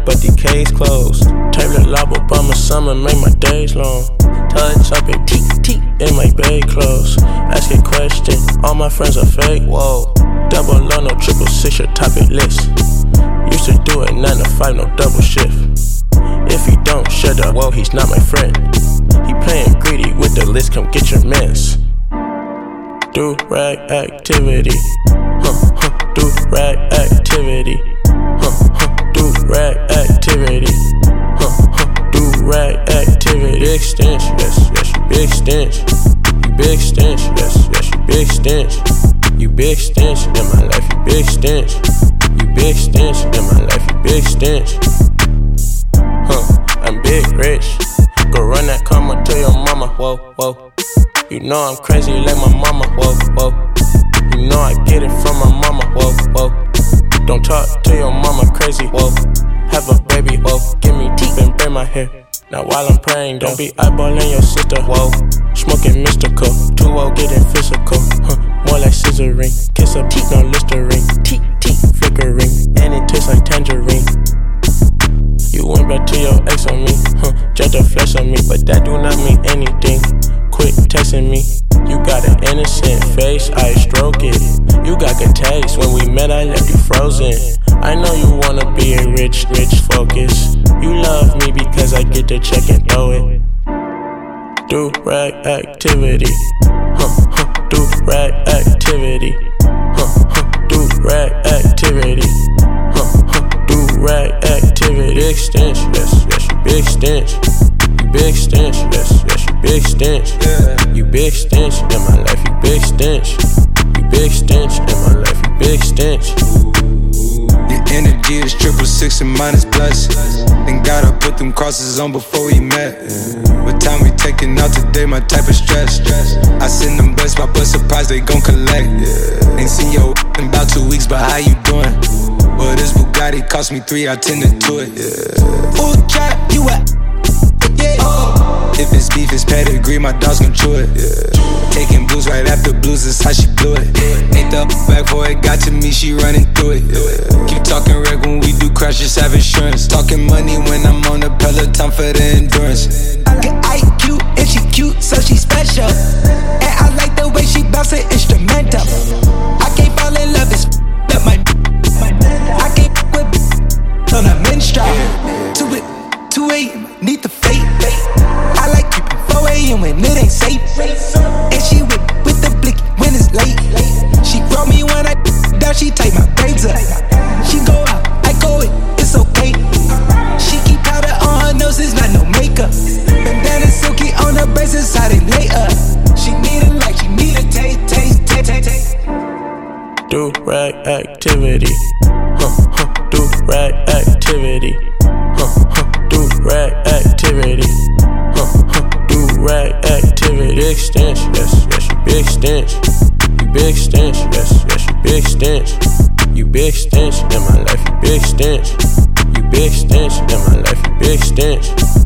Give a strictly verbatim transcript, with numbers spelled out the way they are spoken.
but the case closed. Taylor Lob Obama summer make my days long. Touch up it, teak, teak, in my bed clothes. Ask a question, all my friends are fake, whoa. Double O, no triple six, your topic list. Used to do it nine to five, no double shift. If he don't shut up, whoa, he's not my friend. He playing greedy with the list, come get your mess. Do rag activity, huh, huh, do rag activity, huh, huh, do rag activity, huh, huh, do rag activity. Big stench, yes, yes, you big stench. You big stench, yes, yes, you big stench. You big stench in my life, you big stench. You big stench in my life, you big stench. Huh, I'm big rich. Go run that karma to your mama, whoa, whoa. You know I'm crazy like my mama, whoa, whoa. You know I get it from my mama, whoa, whoa. Don't talk to your mama crazy, whoa. Have a baby, whoa. Give me teeth and braid my hair. Now while I'm praying, don't be eyeballing your sister, whoa. Smoking mystical, two oh getting physical, huh. More like scissoring. Kiss up teeth, no Listerine. Teeth, teeth, flickering, and it tastes like tangerine. You went back to your ex on me, huh? Jet the flesh on me, but that do not mean anything. Quit texting me. You got an innocent face, I stroke it. You got good taste. When we met, I left you frozen. I know you wanna be a rich, rich focus. You love me because I get to check and throw it. Do rag activity, huh, huh, do rag activity, huh, huh, do rag activity, huh, huh, do rag activity. Big stench, yes, yes, you big stench. You big stench, yes, yes, you big stench. Yeah. You big stench in my life, you big stench. You big stench in my life, you big stench. Your energy is triple six and minus plus. Then gotta put them crosses on before we met. What time we taking out today, my type of stress. I send them blessed, my blood surprise, they gon' collect. Ain't seen your in about two weeks, but how you doing? Well, this Bugatti cost me three, I tend to do it. Full trap, you a yeah. Oh. If it's beef, it's pedigree, my dog's gon' chew it. Yeah. Taking blues right after blues, that's how she blew it. Yeah. Ain't the back before it got to me, she running through it. Yeah. Keep talking reg when we do crash, just have insurance. Talking money when I'm on the Peloton for the endurance. I get I Q and she cute, so she special. And I like the way she bounce it instrumental. I can't fall in love, it's up my I can't with on a menstrual. Two it, two a.m. need the fate. I like keeping four a.m. when it ain't safe. And she with, with the blicky when it's late. She grow me when I down, she take my braids up. She go out, I go in, it's okay. She keep powder on her nose, it's not no makeup. Bandana silky on her braces, how they lay up. She need it like she need a taste, taste, taste, taste, taste. Do rag activity, huh, huh, do rag activity, huh, huh, do rag activity, huh, huh, do rag activity. Big stench, yes, yes, you big stench. You big stench, yes, yes, you big stench. You big stench in my life, you big stench. You big stench in my life, you big stench.